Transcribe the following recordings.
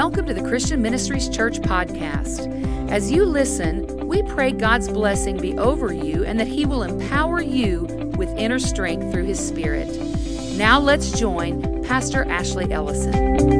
Welcome to the Christian Ministries Church podcast. As you listen, we pray God's blessing be over you and that He will empower you with inner strength through His Spirit. Now let's join Pastor Ashley Ellison.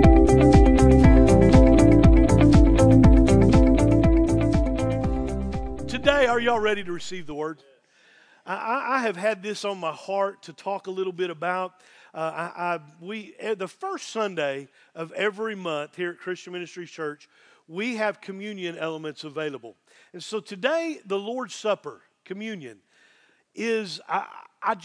Today, are y'all ready to receive the Word? I have had this on my heart to talk a little bit about. The first Sunday of every month here at Christian Ministries Church, we have communion elements available. And so today, the Lord's Supper, communion, is, I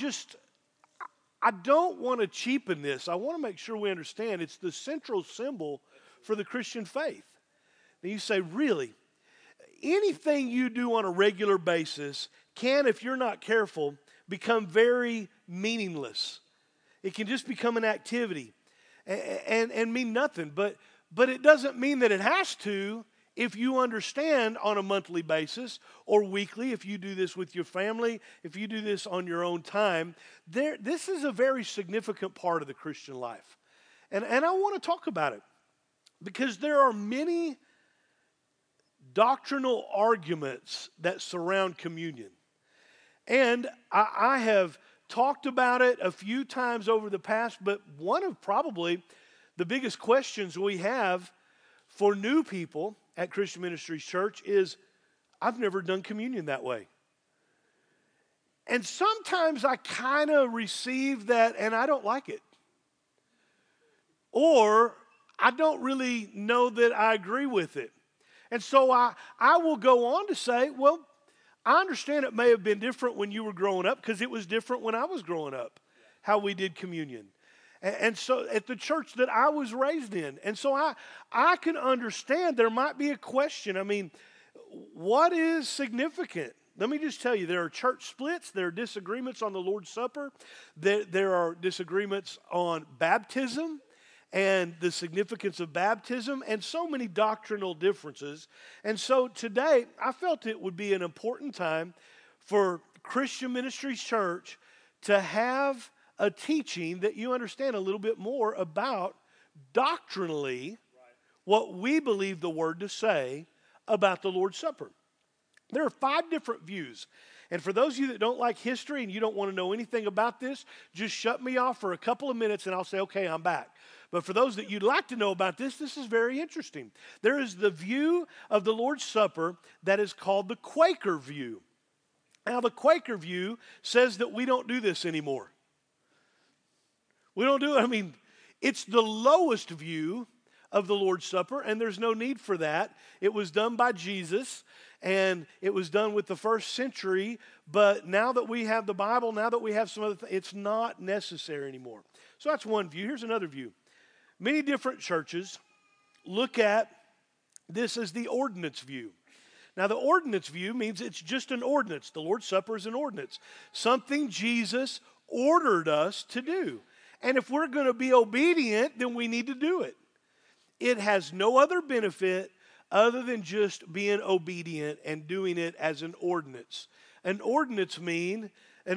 don't want to cheapen this. I want to make sure we understand it's the central symbol for the Christian faith. And you say, really? Anything you do on a regular basis can, if you're not careful, become very meaningless. It can just become an activity and mean nothing. But it doesn't mean that it has to if you understand on a monthly basis or weekly, if you do this with your family, if you do this on your own time. This is a very significant part of the Christian life. And I want to talk about it because there are many doctrinal arguments that surround communion. And I have talked about it a few times over the past, but one of probably the biggest questions we have for new people at Christian Ministries Church is, I've never done communion that way. And sometimes I kind of receive that and I don't like it. Or I don't really know that I agree with it. And so I will go on to say, well, I understand it may have been different when you were growing up because it was different when I was growing up, how we did communion. And so at the church that I was raised in. And so I can understand there might be a question. I mean, what is significant? Let me just tell you, there are church splits. There are disagreements on the Lord's Supper. There are disagreements on baptism and the significance of baptism, and so many doctrinal differences. And so today, I felt it would be an important time for Christian Ministries Church to have a teaching that you understand a little bit more about doctrinally what we believe the Word to say about the Lord's Supper. There are 5 different views. And for those of you that don't like history and you don't want to know anything about this, just shut me off for a couple of minutes and I'll say, okay, I'm back. But for those that you'd like to know about this is very interesting. There is the view of the Lord's Supper that is called the Quaker view. Now, the Quaker view says that we don't do this anymore. We don't do it. I mean, it's the lowest view of the Lord's Supper, and there's no need for that. It was done by Jesus, and it was done with the first century, but now that we have the Bible, now that we have some other things, it's not necessary anymore. So that's one view. Here's another view. Many different churches look at this as the ordinance view. Now, the ordinance view means it's just an ordinance. The Lord's Supper is an ordinance, something Jesus ordered us to do. And if we're going to be obedient, then we need to do it. It has no other benefit other than just being obedient and doing it as an ordinance. An ordinance means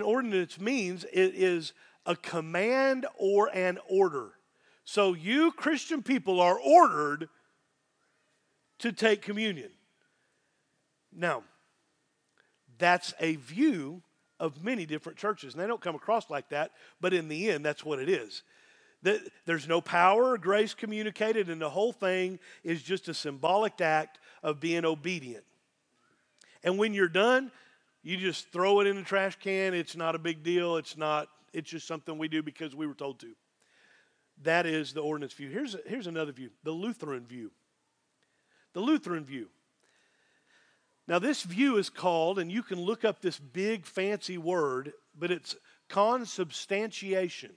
it is a command or an order. So you Christian people are ordered to take communion. Now, that's a view of many different churches. And they don't come across like that, but in the end, that's what it is. There's no power or grace communicated, and the whole thing is just a symbolic act of being obedient. And when you're done, you just throw it in the trash can. It's not a big deal. It's just something we do because we were told to. That is the ordinance view. Here's another view, the Lutheran view. The Lutheran view. Now this view is called, and you can look up this big fancy word, but it's consubstantiation.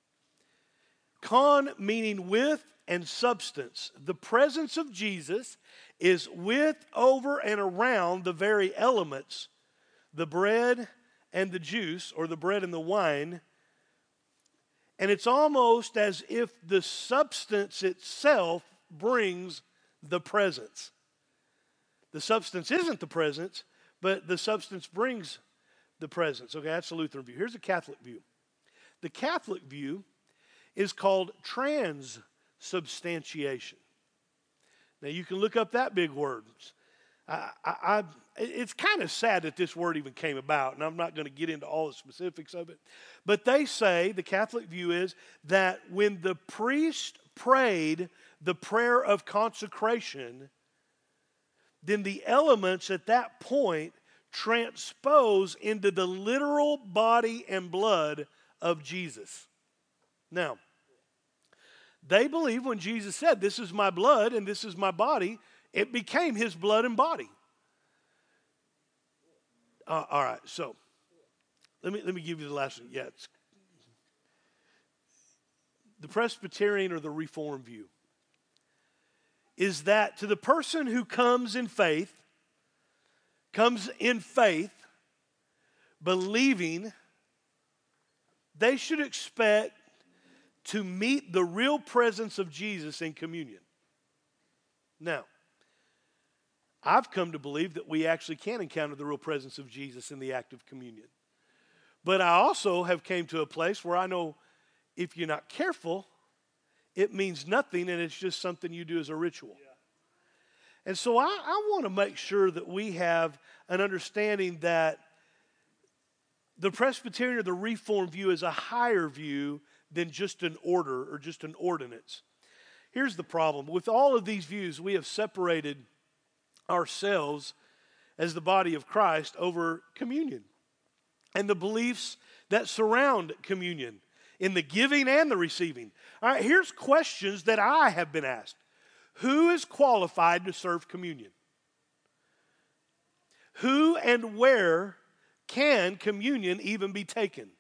Con meaning with and substance. The presence of Jesus is with, over, and around the very elements, the bread and the juice, or the bread and the wine. And it's almost as if the substance itself brings the presence. The substance isn't the presence, but the substance brings the presence. Okay, that's the Lutheran view. Here's the Catholic view. The Catholic view is called transubstantiation. Now, you can look up that big word. It's kind of sad that this word even came about, and I'm not going to get into all the specifics of it. But they say, the Catholic view is, that when the priest prayed the prayer of consecration, then the elements at that point transpose into the literal body and blood of Jesus. Now, they believe when Jesus said, "This is my blood and this is my body," it became his blood and body. All right, so let me give you the last one. Yeah, the Presbyterian or the Reformed view is that to the person who comes in faith, believing, they should expect to meet the real presence of Jesus in communion. Now, I've come to believe that we actually can encounter the real presence of Jesus in the act of communion. But I also have came to a place where I know if you're not careful, it means nothing and it's just something you do as a ritual. Yeah. And so I want to make sure that we have an understanding that the Presbyterian or the Reformed view is a higher view than just an order or just an ordinance. Here's the problem. With all of these views, we have separated ourselves as the body of Christ over communion and the beliefs that surround communion in the giving and the receiving. All right, here's questions that I have been asked. Who is qualified to serve communion? Who and where can communion even be taken?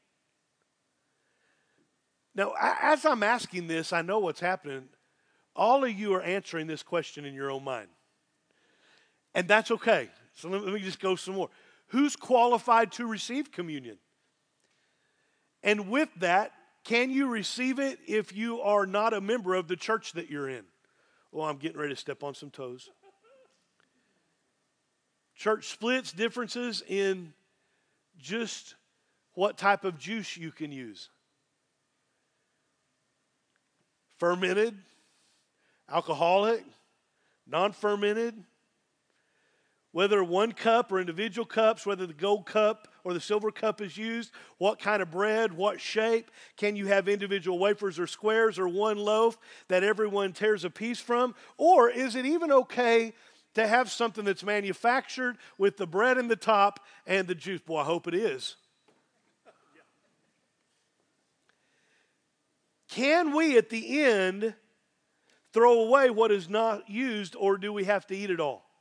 Now, as I'm asking this, I know what's happening. All of you are answering this question in your own mind. And that's okay. So let me just go some more. Who's qualified to receive communion? And with that, can you receive it if you are not a member of the church that you're in? Well, I'm getting ready to step on some toes. Church splits, differences in just what type of juice you can use. Fermented, alcoholic, non-fermented. Whether one cup or individual cups, whether the gold cup or the silver cup is used, what kind of bread, what shape, can you have individual wafers or squares or one loaf that everyone tears a piece from? Or is it even okay to have something that's manufactured with the bread in the top and the juice? Boy, I hope it is. Can we at the end throw away what is not used, or do we have to eat it all?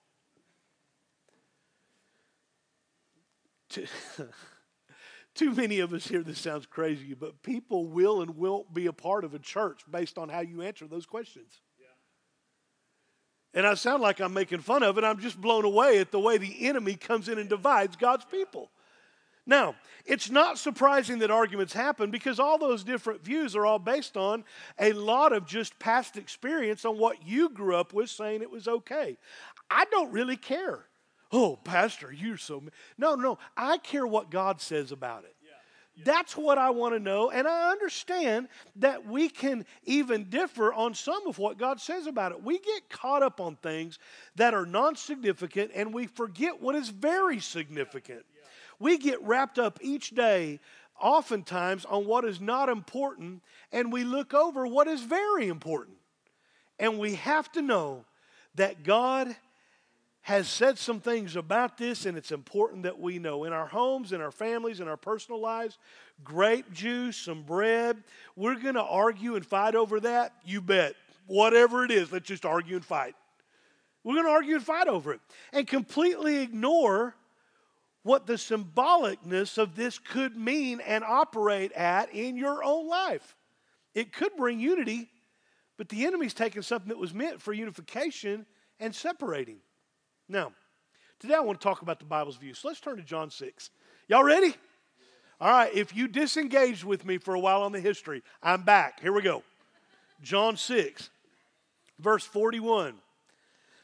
Too many of us here, this sounds crazy, but people will and won't be a part of a church based on how you answer those questions. Yeah. And I sound like I'm making fun of it. I'm just blown away at the way the enemy comes in and divides God's people. Now, it's not surprising that arguments happen because all those different views are all based on a lot of just past experience on what you grew up with saying it was okay. I don't really care. Oh, Pastor, you're so... No, I care what God says about it. Yeah. That's what I want to know, and I understand that we can even differ on some of what God says about it. We get caught up on things that are non-significant, and we forget what is very significant. Yeah. We get wrapped up each day, oftentimes, on what is not important, and we look over what is very important. And we have to know that God has said some things about this, and it's important that we know. In our homes, in our families, in our personal lives, grape juice, some bread, we're going to argue and fight over that? You bet. Whatever it is, let's just argue and fight. We're going to argue and fight over it and completely ignore what the symbolicness of this could mean and operate at in your own life. It could bring unity, but the enemy's taking something that was meant for unification and separating. Now, today I want to talk about the Bible's view. So let's turn to John 6. Y'all ready? All right, if you disengaged with me for a while on the history, I'm back. Here we go. John 6, verse 41.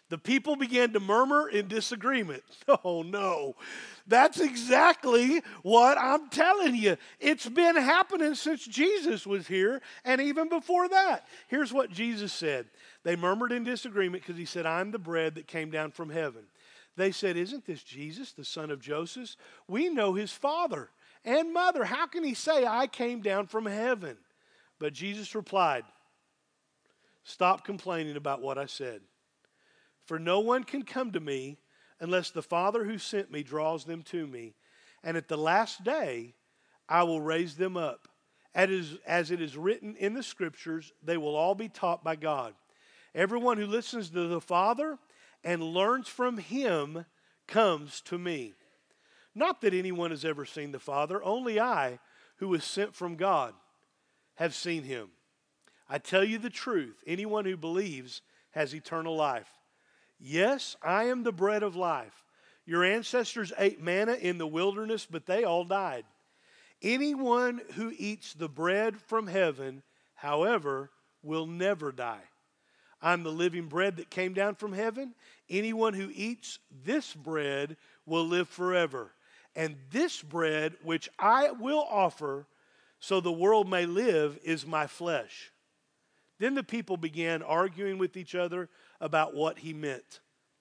The people began to murmur in disagreement. Oh no, that's exactly what I'm telling you. It's been happening since Jesus was here and even before that. Here's what Jesus said. They murmured in disagreement because he said, I'm the bread that came down from heaven. They said, isn't this Jesus, the son of Joseph? We know his father and mother. How can he say, I came down from heaven? But Jesus replied, stop complaining about what I said. For no one can come to me unless the Father who sent me draws them to me. And at the last day, I will raise them up. As it is written in the Scriptures, they will all be taught by God. Everyone who listens to the Father and learns from him comes to me. Not that anyone has ever seen the Father, only I, who was sent from God, have seen him. I tell you the truth, anyone who believes has eternal life. Yes, I am the bread of life. Your ancestors ate manna in the wilderness, but they all died. Anyone who eats the bread from heaven, however, will never die. I'm the living bread that came down from heaven. Anyone who eats this bread will live forever. And this bread which I will offer so the world may live is my flesh. Then the people began arguing with each other about what he meant.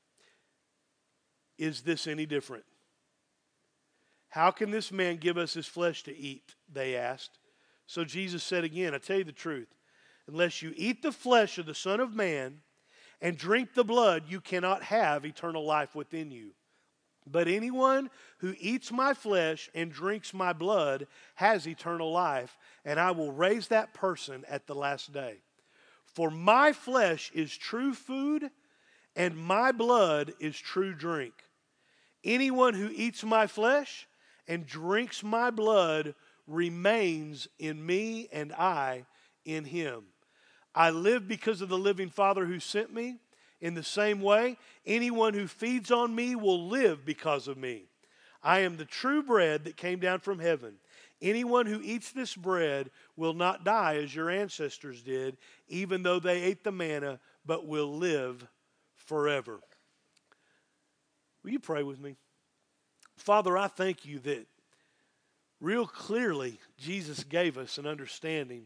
Is this any different? How can this man give us his flesh to eat? They asked. So Jesus said again, I tell you the truth, unless you eat the flesh of the Son of Man and drink the blood, you cannot have eternal life within you. But anyone who eats my flesh and drinks my blood has eternal life, and I will raise that person at the last day. For my flesh is true food, and my blood is true drink. Anyone who eats my flesh and drinks my blood remains in me, and I in him. I live because of the living Father who sent me. In the same way, anyone who feeds on me will live because of me. I am the true bread that came down from heaven. Anyone who eats this bread will not die as your ancestors did, even though they ate the manna, but will live forever. Will you pray with me? Father, I thank you that real clearly Jesus gave us an understanding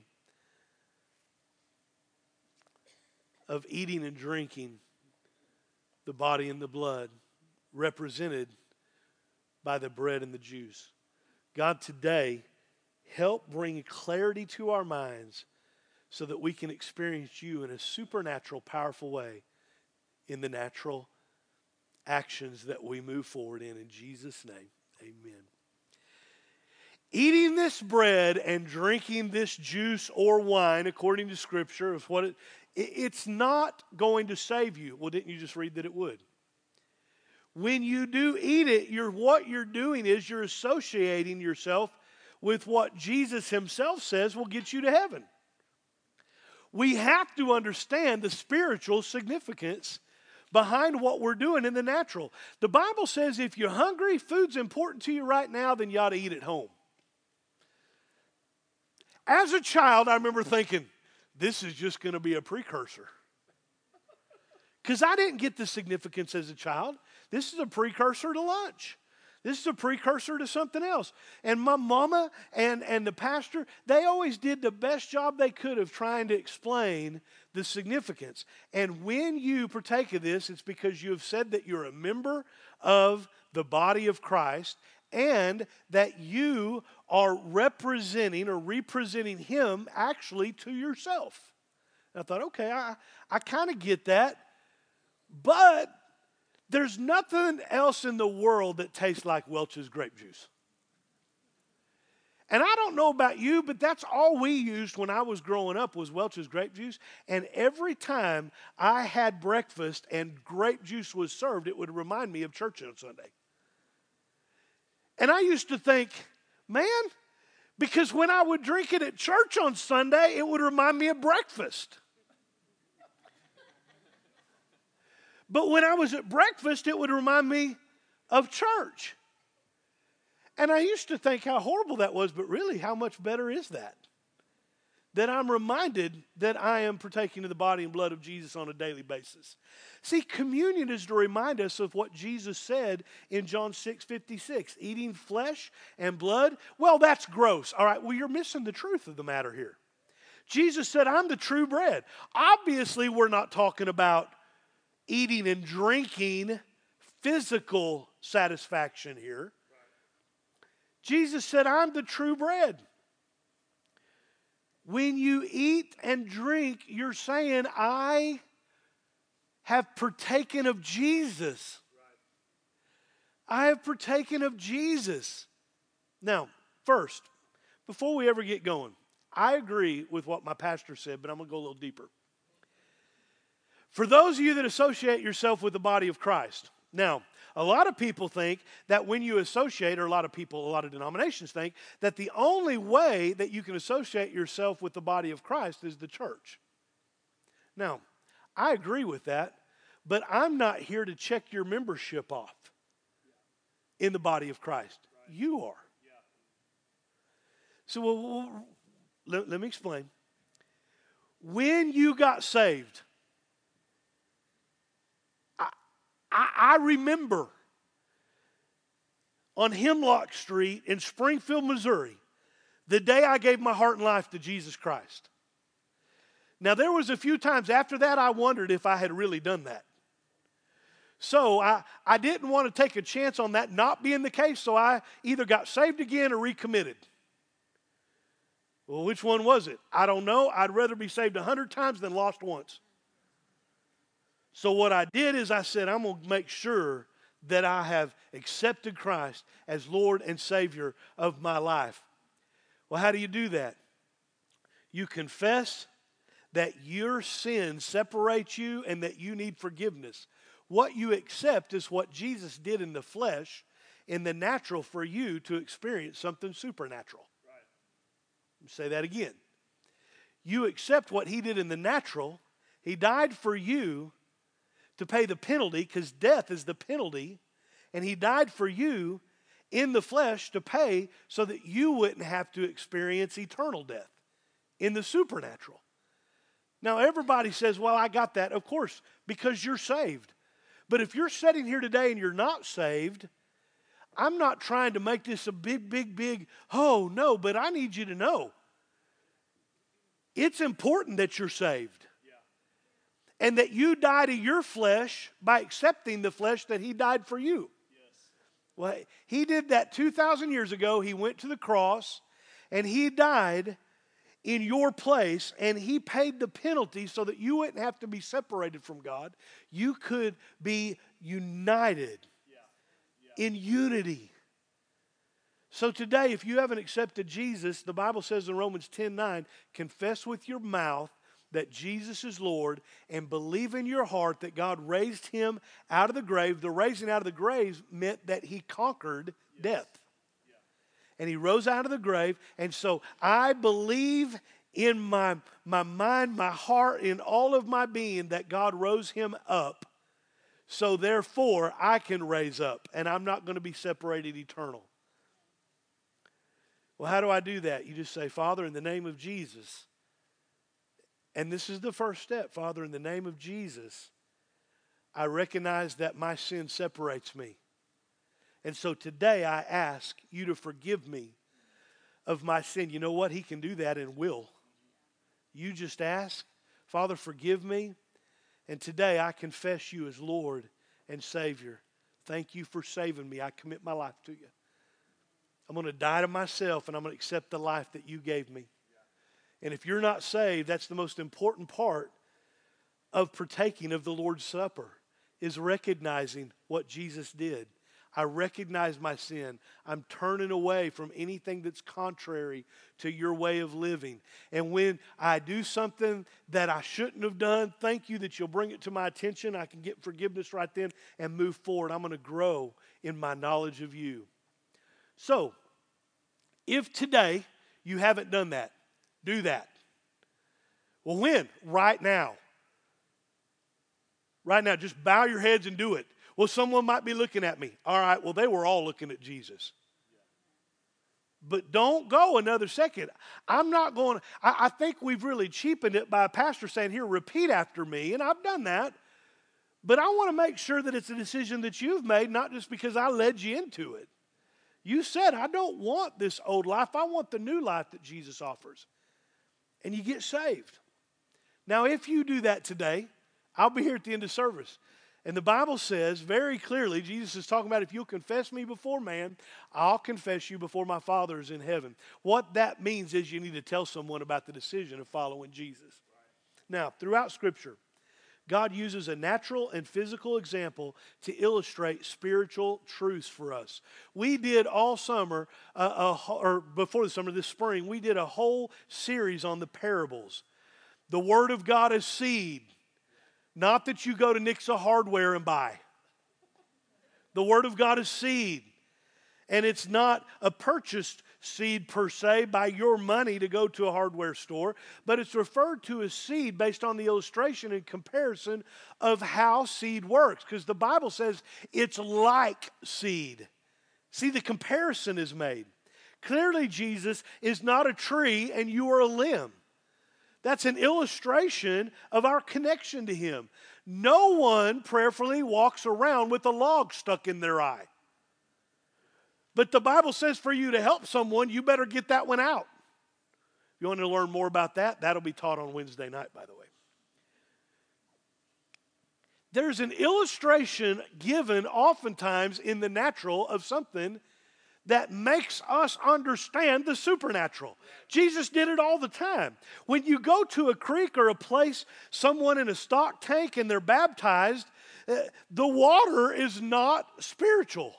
of eating and drinking the body and the blood represented by the bread and the juice. God, today, help bring clarity to our minds so that we can experience you in a supernatural, powerful way in the natural actions that we move forward in Jesus' name, amen. Eating this bread and drinking this juice or wine, according to Scripture, is what it's not going to save you. Well, didn't you just read that it would? When you do eat it, what you're doing is you're associating yourself with what Jesus himself says will get you to heaven. We have to understand the spiritual significance behind what we're doing in the natural. The Bible says if you're hungry, food's important to you right now, then you ought to eat at home. As a child, I remember thinking, this is just going to be a precursor. Because I didn't get the significance as a child. This is a precursor to lunch. This is a precursor to something else. And my mama and the pastor, they always did the best job they could of trying to explain the significance. And when you partake of this, it's because you have said that you're a member of the body of Christ and that you are representing or representing him actually to yourself. And I thought, okay, I kind of get that. But there's nothing else in the world that tastes like Welch's grape juice. And I don't know about you, but that's all we used when I was growing up was Welch's grape juice. And every time I had breakfast and grape juice was served, it would remind me of church on Sunday. And I used to think, man, because when I would drink it at church on Sunday, it would remind me of breakfast. But when I was at breakfast, it would remind me of church. And I used to think how horrible that was, but really, how much better is that? that I'm reminded that I am partaking of the body and blood of Jesus on a daily basis. See, communion is to remind us of what Jesus said in John 6:56. Eating flesh and blood, well, that's gross. All right, well, you're missing the truth of the matter here. Jesus said, I'm the true bread. Obviously, we're not talking about eating and drinking physical satisfaction here. Jesus said, I'm the true bread. When you eat and drink, you're saying, I have partaken of Jesus. I have partaken of Jesus. Now, first, before we ever get going, I agree with what my pastor said, but I'm going to go a little deeper. For those of you that associate yourself with the body of Christ, now, a lot of people think that when you associate, or a lot of denominations think, that the only way that you can associate yourself with the body of Christ is the church. Now, I agree with that, but I'm not here to check your membership off in the body of Christ. You are. So let me explain. When you got saved, I remember on Hemlock Street in Springfield, Missouri, the day I gave my heart and life to Jesus Christ. Now, there was a few times after that I wondered if I had really done that. So I didn't want to take a chance on that not being the case, so I either got saved again or recommitted. Well, which one was it? I don't know. I'd rather be saved 100 times than lost once. So what I did is I said, I'm going to make sure that I have accepted Christ as Lord and Savior of my life. Well, how do you do that? You confess that your sin separates you and that you need forgiveness. What you accept is what Jesus did in the flesh, in the natural, for you to experience something supernatural. Right. Let me say that again. You accept what He did in the natural. He died for you to pay the penalty, because death is the penalty, and He died for you in the flesh to pay so that you wouldn't have to experience eternal death in the supernatural. Now, everybody says, well, I got that. Of course, because you're saved. But if you're sitting here today and you're not saved, I'm not trying to make this a big, oh, no, but I need you to know. It's important that you're saved. And that you die to your flesh by accepting the flesh that He died for you. Yes. Well, He did that 2,000 years ago. He went to the cross and He died in your place, and He paid the penalty so that you wouldn't have to be separated from God. You could be united in unity. So today, if you haven't accepted Jesus, the Bible says in Romans 10:9, confess with your mouth that Jesus is Lord, and believe in your heart that God raised Him out of the grave. The raising out of the grave meant that He conquered death. Yeah. And He rose out of the grave. And so I believe in my mind, my heart, in all of my being that God rose Him up. So therefore, I can raise up, and I'm not going to be separated eternal. Well, how do I do that? You just say, Father, in the name of Jesus. And this is the first step. Father, in the name of Jesus, I recognize that my sin separates me. And so today I ask you to forgive me of my sin. You know what? He can do that and will. You just ask, Father, forgive me. And today I confess you as Lord and Savior. Thank you for saving me. I commit my life to you. I'm going to die to myself, and I'm going to accept the life that you gave me. And if you're not saved, that's the most important part of partaking of the Lord's Supper, is recognizing what Jesus did. I recognize my sin. I'm turning away from anything that's contrary to your way of living. And when I do something that I shouldn't have done, thank you that you'll bring it to my attention. I can get forgiveness right then and move forward. I'm going to grow in my knowledge of you. So, if today you haven't done that, do that. Well, when? Right now. Right now, just bow your heads and do it. Well, someone might be looking at me. All right, well, they were all looking at Jesus. But don't go another second. I'm not going, I think we've really cheapened it by a pastor saying, here, repeat after me. And I've done that. But I want to make sure that it's a decision that you've made, not just because I led you into it. You said, I don't want this old life. I want the new life that Jesus offers. And you get saved. Now, if you do that today, I'll be here at the end of service. And the Bible says very clearly, Jesus is talking about if you'll confess me before man, I'll confess you before my Father is in heaven. What that means is you need to tell someone about the decision of following Jesus. Now, throughout Scripture, God uses a natural and physical example to illustrate spiritual truths for us. We did all summer, or before the summer, this spring, we did a whole series on the parables. The Word of God is seed. Not that you go to Nixa Hardware and buy. The Word of God is seed. And it's not a purchased seed per se by your money to go to a hardware store, but it's referred to as seed based on the illustration and comparison of how seed works. Because the Bible says it's like seed. See, the comparison is made. Clearly, Jesus is not a tree and you are a limb. That's an illustration of our connection to Him. No one prayerfully walks around with a log stuck in their eye. But the Bible says for you to help someone, you better get that one out. If you want to learn more about that, that'll be taught on Wednesday night, by the way. There's an illustration given oftentimes in the natural of something that makes us understand the supernatural. Jesus did it all the time. When you go to a creek or a place, someone in a stock tank and they're baptized, the water is not spiritual.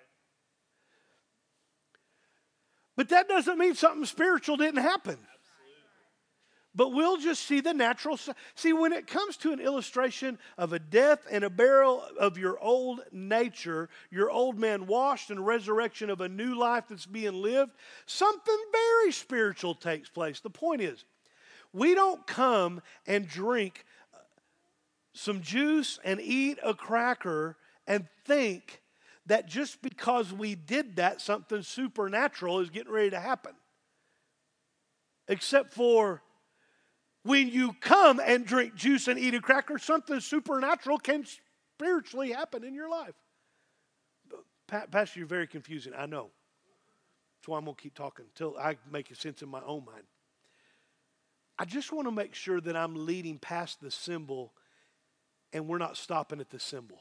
But that doesn't mean something spiritual didn't happen. But we'll just see the natural. See, when it comes to an illustration of a death and a burial of your old nature, your old man washed and resurrection of a new life that's being lived, something very spiritual takes place. The point is, we don't come and drink some juice and eat a cracker and think that just because we did that, something supernatural is getting ready to happen. Except for when you come and drink juice and eat a cracker, something supernatural can spiritually happen in your life. Pastor, you're very confusing. I know. That's why I'm going to keep talking until I make sense in my own mind. I just want to make sure that I'm leading past the symbol and we're not stopping at the symbol.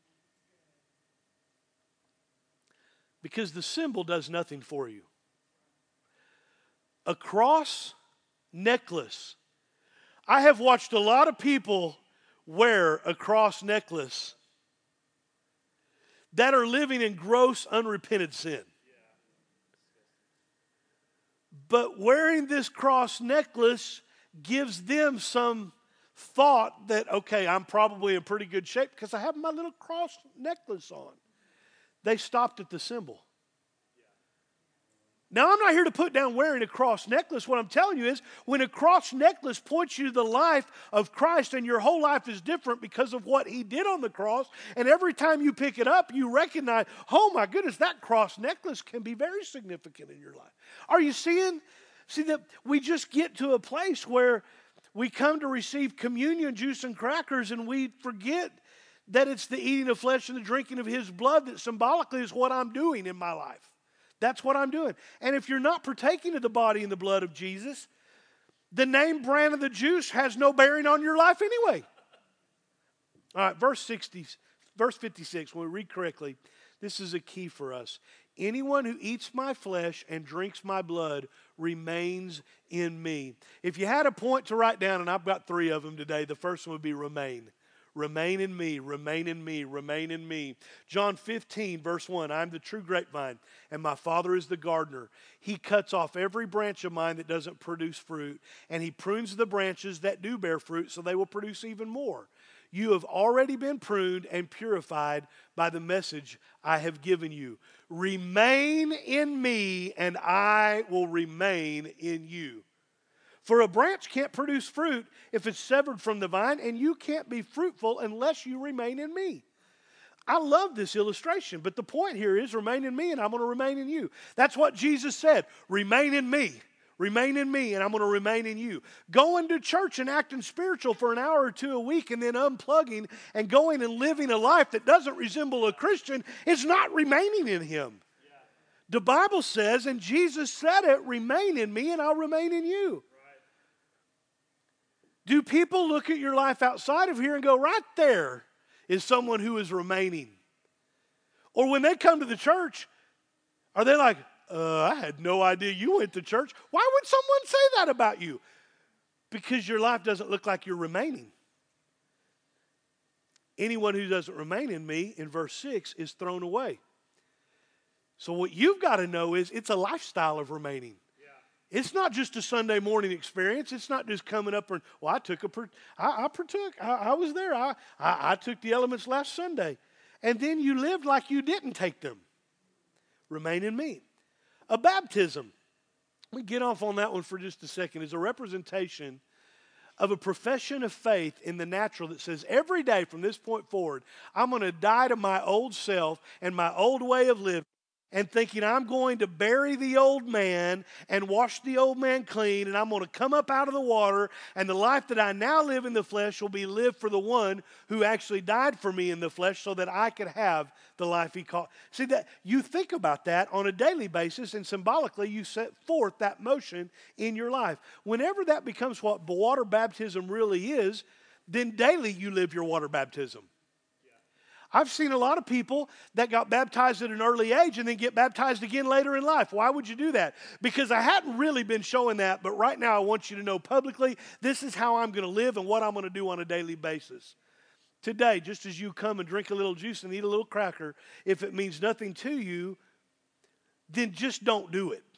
Because the symbol does nothing for you. A cross necklace. I have watched a lot of people wear a cross necklace that are living in gross, unrepented sin. But wearing this cross necklace gives them some thought that, okay, I'm probably in pretty good shape because I have my little cross necklace on. They stopped at the symbol. Now, I'm not here to put down wearing a cross necklace. What I'm telling you is when a cross necklace points you to the life of Christ and your whole life is different because of what He did on the cross, and every time you pick it up, you recognize, oh my goodness, that cross necklace can be very significant in your life. Are you seeing? See that we just get to a place where we come to receive communion, juice, and crackers, and we forget that it's the eating of flesh and the drinking of His blood that symbolically is what I'm doing in my life. That's what I'm doing. And if you're not partaking of the body and the blood of Jesus, the name, brand, of the juice has no bearing on your life anyway. All right, verse 56, when we read correctly, this is a key for us. Anyone who eats my flesh and drinks my blood remains in me. If you had a point to write down, and I've got 3 of them today, the first one would be remain. Remain in me, remain in me, remain in me. John 15, verse 1, I'm the true grapevine, and my Father is the gardener. He cuts off every branch of mine that doesn't produce fruit, and He prunes the branches that do bear fruit so they will produce even more. You have already been pruned and purified by the message I have given you. Remain in me, and I will remain in you. For a branch can't produce fruit if it's severed from the vine, and you can't be fruitful unless you remain in me. I love this illustration, but the point here is remain in me and I'm going to remain in you. That's what Jesus said. Remain in me. Remain in me and I'm going to remain in you. Going to church and acting spiritual for an hour or two a week and then unplugging and going and living a life that doesn't resemble a Christian is not remaining in him. Yeah. The Bible says, and Jesus said it, remain in me and I'll remain in you. Right. Do people look at your life outside of here and go, right there is someone who is remaining? Or when they come to the church, are they like, I had no idea you went to church. Why would someone say that about you? Because your life doesn't look like you're remaining. Anyone who doesn't remain in me, in verse 6, is thrown away. So what you've got to know is it's a lifestyle of remaining. Yeah. It's not just a Sunday morning experience. It's not just coming up and, well, I partook. I was there. I took the elements last Sunday. And then you lived like you didn't take them. Remain in me. A baptism, we get off on that one for just a second, is a representation of a profession of faith in the natural that says every day from this point forward, I'm going to die to my old self and my old way of living and thinking I'm going to bury the old man and wash the old man clean and I'm going to come up out of the water and the life that I now live in the flesh will be lived for the one who actually died for me in the flesh so that I could have the life he called. See, that you think about that on a daily basis and symbolically you set forth that motion in your life. Whenever that becomes what water baptism really is, then daily you live your water baptism. I've seen a lot of people that got baptized at an early age and then get baptized again later in life. Why would you do that? Because I hadn't really been showing that, but right now I want you to know publicly, this is how I'm going to live and what I'm going to do on a daily basis. Today, just as you come and drink a little juice and eat a little cracker, if it means nothing to you, then just don't do it.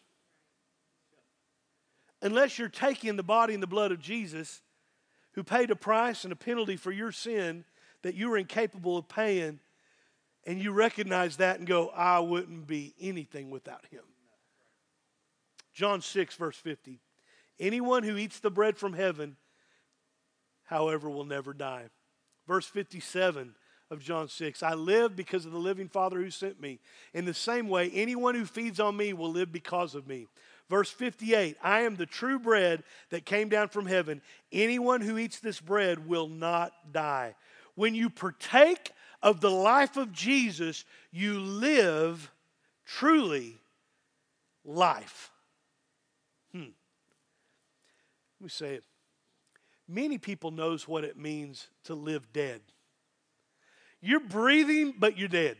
Unless you're taking the body and the blood of Jesus, who paid a price and a penalty for your sin that you were incapable of paying, and you recognize that and go, I wouldn't be anything without him. John 6, verse 50. Anyone who eats the bread from heaven, however, will never die. Verse 57 of John 6. I live because of the living Father who sent me. In the same way, anyone who feeds on me will live because of me. Verse 58. I am the true bread that came down from heaven. Anyone who eats this bread will not die. When you partake of the life of Jesus, you live truly life. Let me say it. Many people knows what it means to live dead. You're breathing, but you're dead.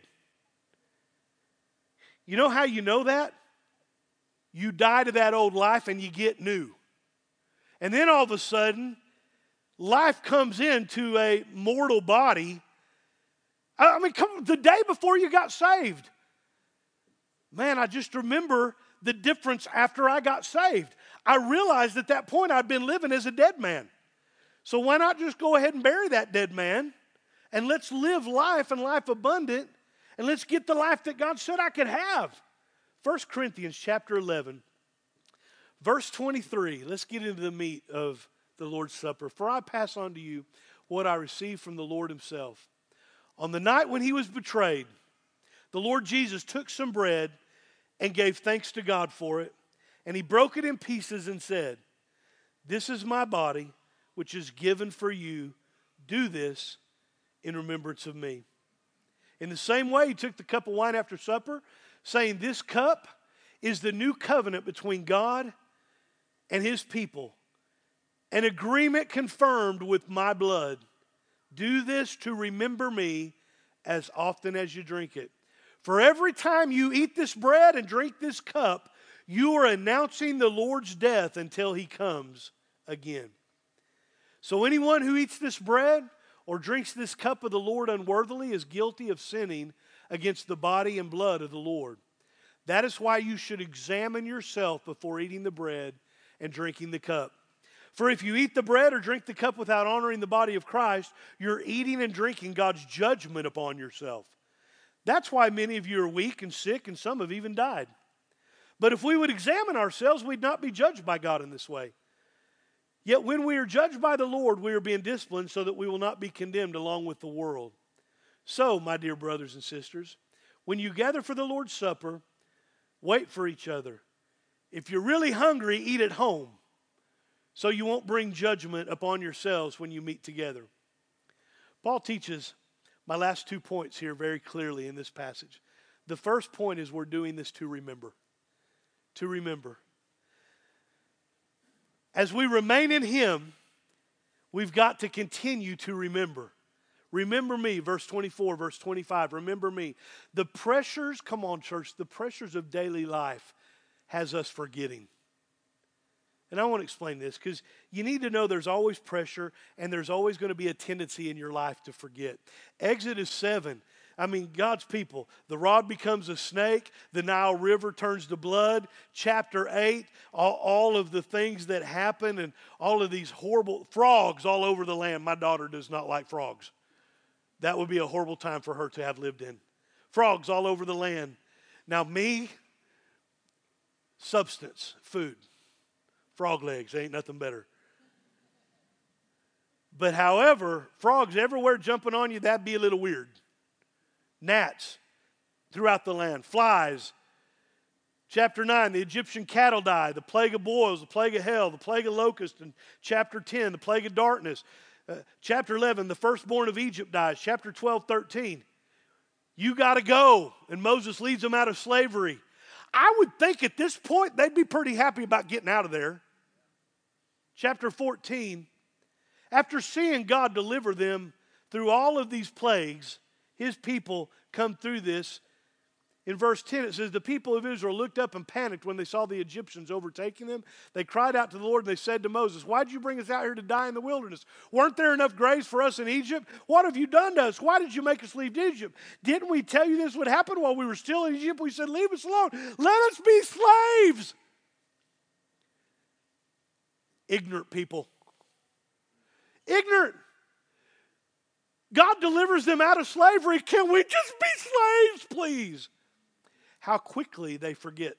You know how you know that? You die to that old life and you get new. And then all of a sudden, life comes into a mortal body. I mean, the day before you got saved. Man, I just remember the difference after I got saved. I realized at that point I'd been living as a dead man. So why not just go ahead and bury that dead man? And let's live life and life abundant. And let's get the life that God said I could have. 1 Corinthians chapter 11, verse 23. Let's get into the meat of the Lord's Supper. For I pass on to you what I received from the Lord himself. On the night when he was betrayed, the Lord Jesus took some bread and gave thanks to God for it. And he broke it in pieces and said, this is my body, which is given for you. Do this in remembrance of me. In the same way, he took the cup of wine after supper, saying, this cup is the new covenant between God and his people. An agreement confirmed with my blood. Do this to remember me as often as you drink it. For every time you eat this bread and drink this cup, you are announcing the Lord's death until he comes again. So anyone who eats this bread or drinks this cup of the Lord unworthily is guilty of sinning against the body and blood of the Lord. That is why you should examine yourself before eating the bread and drinking the cup. For if you eat the bread or drink the cup without honoring the body of Christ, you're eating and drinking God's judgment upon yourself. That's why many of you are weak and sick, and some have even died. But if we would examine ourselves, we'd not be judged by God in this way. Yet when we are judged by the Lord, we are being disciplined so that we will not be condemned along with the world. So, my dear brothers and sisters, when you gather for the Lord's Supper, wait for each other. If you're really hungry, eat at home, so you won't bring judgment upon yourselves when you meet together. Paul teaches my last 2 points here very clearly in this passage. The first point is we're doing this to remember. To remember. As we remain in Him, we've got to continue to remember. Remember me, verse 24, verse 25. Remember me. The pressures, come on church, the pressures of daily life has us forgetting. And I want to explain this because you need to know there's always pressure and there's always going to be a tendency in your life to forget. Exodus 7, God's people. The rod becomes a snake. The Nile River turns to blood. Chapter 8, all of the things that happen and all of these horrible frogs all over the land. My daughter does not like frogs. That would be a horrible time for her to have lived in. Frogs all over the land. Now me, substance, food. Frog legs, ain't nothing better. But however, frogs everywhere jumping on you, that'd be a little weird. Gnats throughout the land, flies. Chapter 9, the Egyptian cattle die, the plague of boils, the plague of hail, the plague of locusts. In chapter 10, the plague of darkness. Chapter 11, the firstborn of Egypt dies. Chapter 12, 13. You got to go. And Moses leads them out of slavery. I would think at this point they'd be pretty happy about getting out of there. Chapter 14, after seeing God deliver them through all of these plagues, His people come through this. In verse 10 it says, the people of Israel looked up and panicked when they saw the Egyptians overtaking them. They cried out to the Lord and they said to Moses, why did you bring us out here to die in the wilderness? Weren't there enough graves for us in Egypt? What have you done to us? Why did you make us leave Egypt? Didn't we tell you this would happen while we were still in Egypt? We said, leave us alone. Let us be slaves. Ignorant people. Ignorant. God delivers them out of slavery. Can we just be slaves, please? How quickly they forget.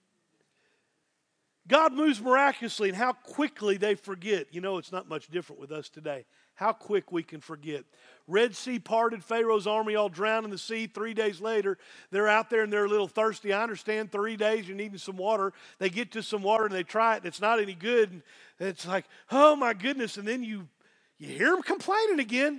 God moves miraculously, and how quickly they forget. You know, it's not much different with us today. How quick we can forget. Red Sea parted, Pharaoh's army all drowned in the sea. 3 days later, they're out there and they're a little thirsty. I understand 3 days you're needing some water. They get to some water and they try it and it's not any good. And it's like, oh my goodness. And then you hear them complaining again.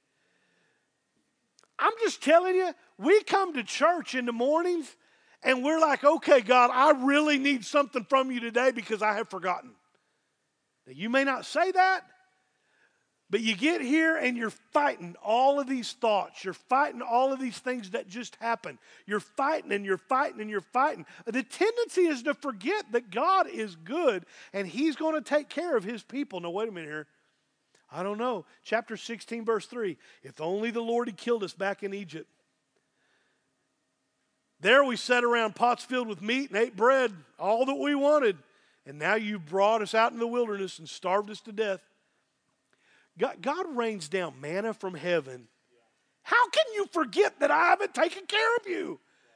I'm just telling you, we come to church in the mornings and we're like, okay, God, I really need something from you today because I have forgotten. Now, you may not say that, but you get here and you're fighting all of these thoughts. You're fighting all of these things that just happened. You're fighting and you're fighting and you're fighting. The tendency is to forget that God is good and He's going to take care of His people. Now, wait a minute here. I don't know. Chapter 16, verse 3. If only the Lord had killed us back in Egypt. There we sat around pots filled with meat and ate bread, all that we wanted. And now you brought us out in the wilderness and starved us to death. God rains down manna from heaven. How can you forget that I haven't taken care of you?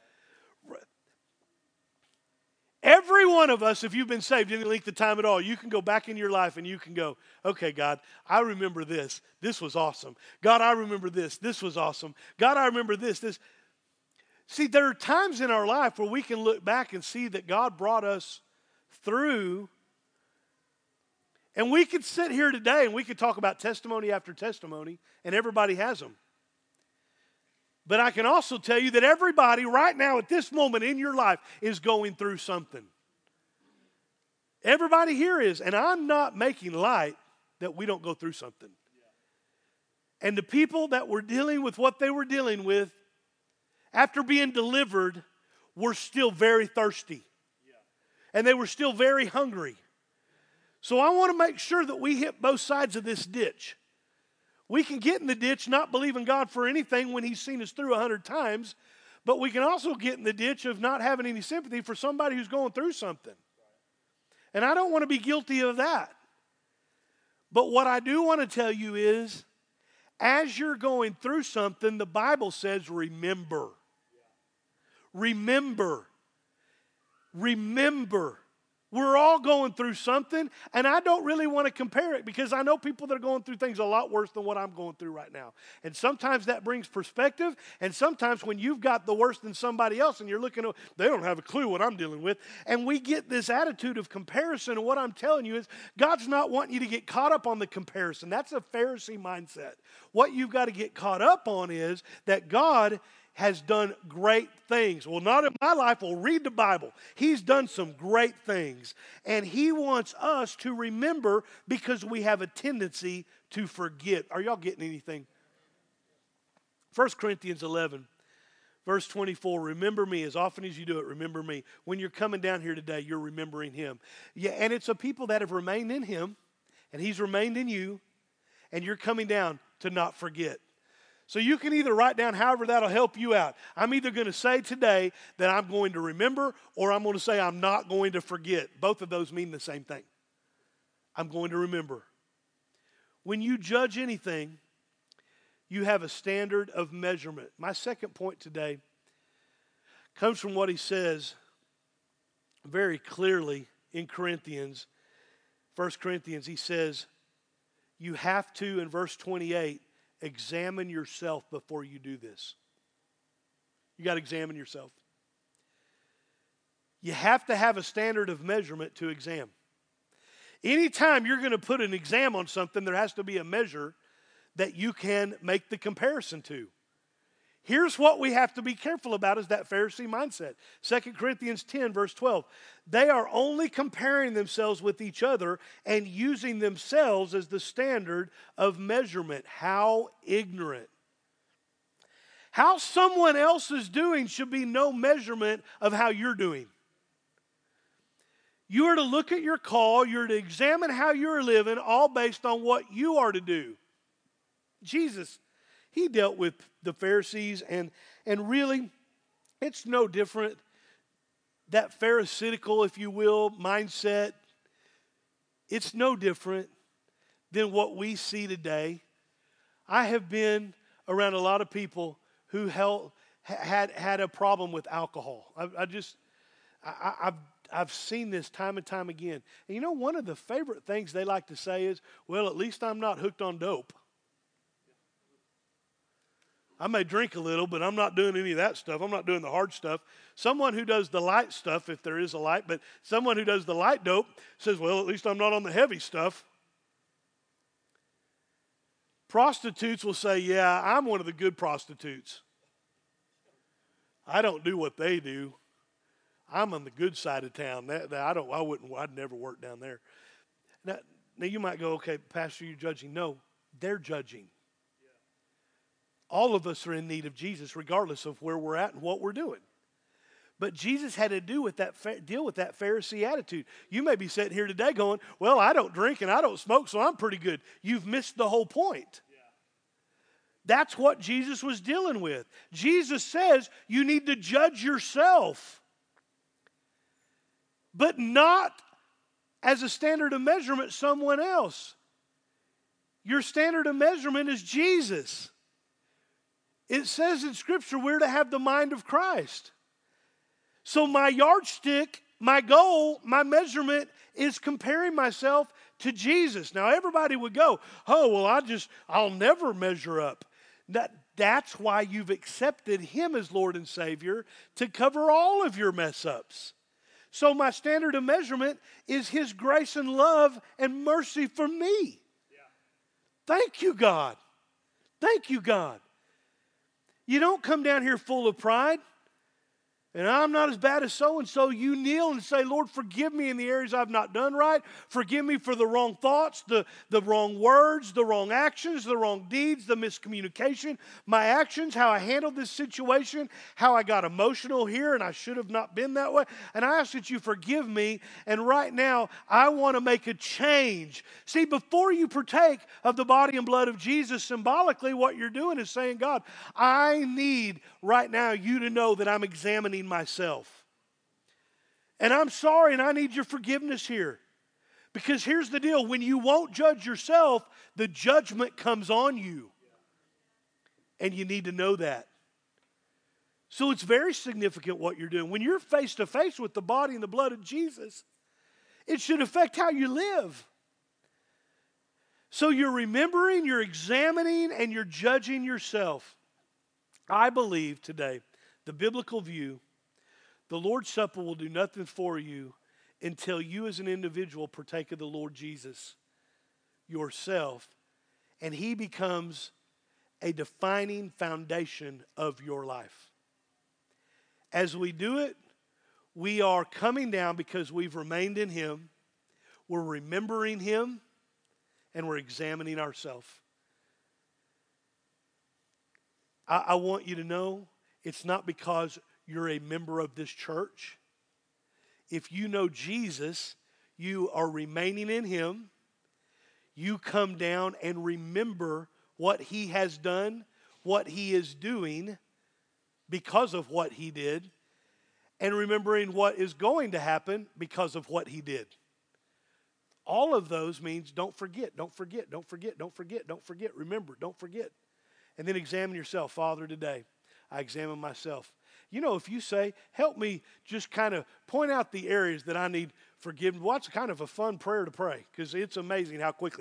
Every one of us, if you've been saved any length of time at all, you can go back in your life and you can go, okay, God, I remember this. This was awesome. God, I remember this. This was awesome. God, I remember this. See, there are times in our life where we can look back and see that God brought us through. And we could sit here today and we could talk about testimony after testimony, and everybody has them. But I can also tell you that everybody right now at this moment in your life is going through something. Everybody here is, and I'm not making light that we don't go through something. And the people that were dealing with what they were dealing with, after being delivered, were still very thirsty. And they were still very hungry. So I want to make sure that we hit both sides of this ditch. We can get in the ditch not believing God for anything when He's seen us through 100 times, but we can also get in the ditch of not having any sympathy for somebody who's going through something. And I don't want to be guilty of that. But what I do want to tell you is, as you're going through something, the Bible says remember. Remember. Remember. We're all going through something, and I don't really want to compare it because I know people that are going through things a lot worse than what I'm going through right now. And sometimes that brings perspective, and sometimes when you've got the worse than somebody else and you're looking, they don't have a clue what I'm dealing with, and we get this attitude of comparison, and what I'm telling you is God's not wanting you to get caught up on the comparison. That's a Pharisee mindset. What you've got to get caught up on is that God has done great things. Well, not in my life. Well, read the Bible. He's done some great things. And He wants us to remember because we have a tendency to forget. Are y'all getting anything? 1 Corinthians 11, verse 24. Remember me as often as you do it. Remember me. When you're coming down here today, you're remembering Him. Yeah, and it's a people that have remained in Him, and He's remained in you, and you're coming down to not forget. So you can either write down however that'll help you out. I'm either going to say today that I'm going to remember, or I'm going to say I'm not going to forget. Both of those mean the same thing. I'm going to remember. When you judge anything, you have a standard of measurement. My second point today comes from what he says very clearly in Corinthians. 1 Corinthians, he says, you have to, in verse 28, examine yourself before you do this. You got to examine yourself. You have to have a standard of measurement to examine. Anytime you're going to put an exam on something, there has to be a measure that you can make the comparison to. Here's what we have to be careful about is that Pharisee mindset. 2 Corinthians 10, verse 12. They are only comparing themselves with each other and using themselves as the standard of measurement. How ignorant. How someone else is doing should be no measurement of how you're doing. You are to look at your call, you're to examine how you're living, all based on what you are to do. Jesus, He dealt with the Pharisees, and really, it's no different. That Pharisaical, if you will, mindset, it's no different than what we see today. I have been around a lot of people who had a problem with alcohol. I've seen this time and time again. And you know, one of the favorite things they like to say is, well, at least I'm not hooked on dope. I may drink a little, but I'm not doing any of that stuff. I'm not doing the hard stuff. Someone who does the light stuff, if there is a light, but someone who does the light dope says, well, at least I'm not on the heavy stuff. Prostitutes will say, yeah, I'm one of the good prostitutes. I don't do what they do. I'm on the good side of town. I'd never work down there. Now you might go, okay, Pastor, you're judging. No, they're judging. All of us are in need of Jesus, regardless of where we're at and what we're doing. But Jesus had to deal with that Pharisee attitude. You may be sitting here today going, well, I don't drink and I don't smoke, so I'm pretty good. You've missed the whole point. Yeah. That's what Jesus was dealing with. Jesus says you need to judge yourself, but not as a standard of measurement someone else. Your standard of measurement is Jesus. It says in Scripture we're to have the mind of Christ. So my yardstick, my goal, my measurement is comparing myself to Jesus. Now everybody would go, oh, well, I'll never measure up. That's why you've accepted Him as Lord and Savior, to cover all of your mess ups. So my standard of measurement is His grace and love and mercy for me. Yeah. Thank you, God. Thank you, God. You don't come down here full of pride. And I'm not as bad as so-and-so. You kneel and say, Lord, forgive me in the areas I've not done right. Forgive me for the wrong thoughts, the wrong words, the wrong actions, the wrong deeds, the miscommunication, my actions, how I handled this situation, how I got emotional here and I should have not been that way. And I ask that you forgive me. And right now, I want to make a change. See, before you partake of the body and blood of Jesus, symbolically, what you're doing is saying, God, I need right now you to know that I'm examining myself. And I'm sorry and I need your forgiveness here. Because here's the deal. When you won't judge yourself, the judgment comes on you. And you need to know that. So it's very significant what you're doing. When you're face to face with the body and the blood of Jesus, It should affect how you live. So you're remembering, you're examining, and you're judging yourself. I believe today, the biblical view, the Lord's Supper will do nothing for you until you as an individual partake of the Lord Jesus yourself, and He becomes a defining foundation of your life. As we do it, we are coming down because we've remained in Him, we're remembering Him, and we're examining ourselves. I want you to know it's not because you're a member of this church. If you know Jesus, you are remaining in Him. You come down and remember what He has done, what He is doing because of what He did, and remembering what is going to happen because of what He did. All of those means don't forget, don't forget, don't forget, don't forget, don't forget. Remember, don't forget. And then examine yourself. Father, today, I examine myself. You know, if you say, help me just kind of point out the areas that I need forgiveness. Well, it's kind of a fun prayer to pray because it's amazing how quickly.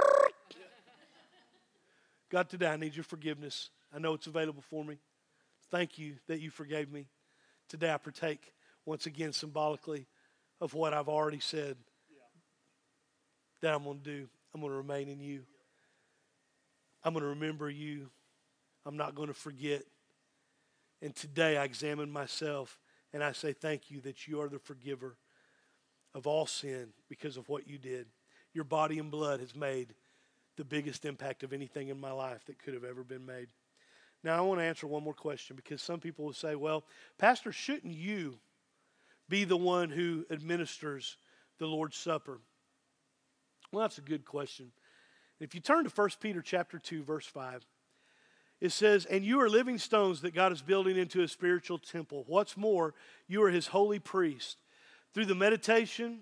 God, today I need your forgiveness. I know it's available for me. Thank you that you forgave me. Today I partake once again symbolically of what I've already said that I'm going to do. I'm going to remain in you. I'm going to remember you. I'm not going to forget. And today I examine myself and I say thank you that you are the forgiver of all sin because of what you did. Your body and blood has made the biggest impact of anything in my life that could have ever been made. Now I want to answer one more question because some people will say, well, Pastor, shouldn't you be the one who administers the Lord's Supper? Well, that's a good question. If you turn to 1 Peter chapter 2, verse 5, it says, and you are living stones that God is building into a spiritual temple. What's more, you are His holy priest. Through the mediation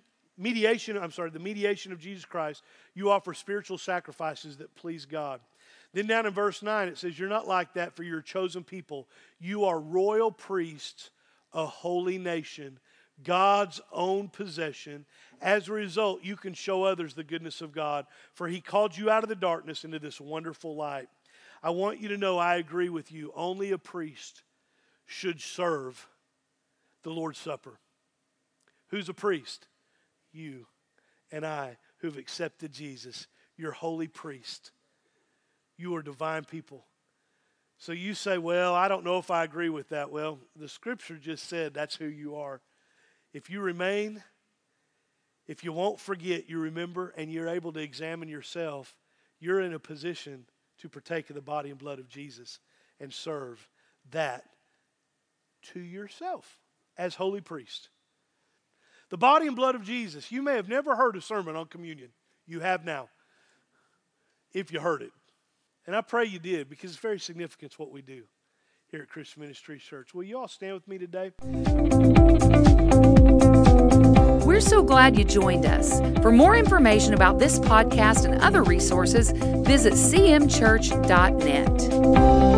of Jesus Christ, you offer spiritual sacrifices that please God. Then down in verse 9, it says, you're not like that, for you're a chosen people. You are royal priests, a holy nation, God's own possession. As a result, you can show others the goodness of God, for He called you out of the darkness into this wonderful light. I want you to know I agree with you. Only a priest should serve the Lord's Supper. Who's a priest? You and I who've accepted Jesus. You're holy priest. You are divine people. So you say, well, I don't know if I agree with that. Well, the Scripture just said that's who you are. If you remain, if you won't forget, you remember, and you're able to examine yourself, you're in a position to partake of the body and blood of Jesus and serve that to yourself as holy priest. The body and blood of Jesus. You may have never heard a sermon on communion. You have now, if you heard it. And I pray you did, because it's very significant to what we do here at Christian Ministry Church. Will you all stand with me today? We're so glad you joined us. For more information about this podcast and other resources, visit cmchurch.net.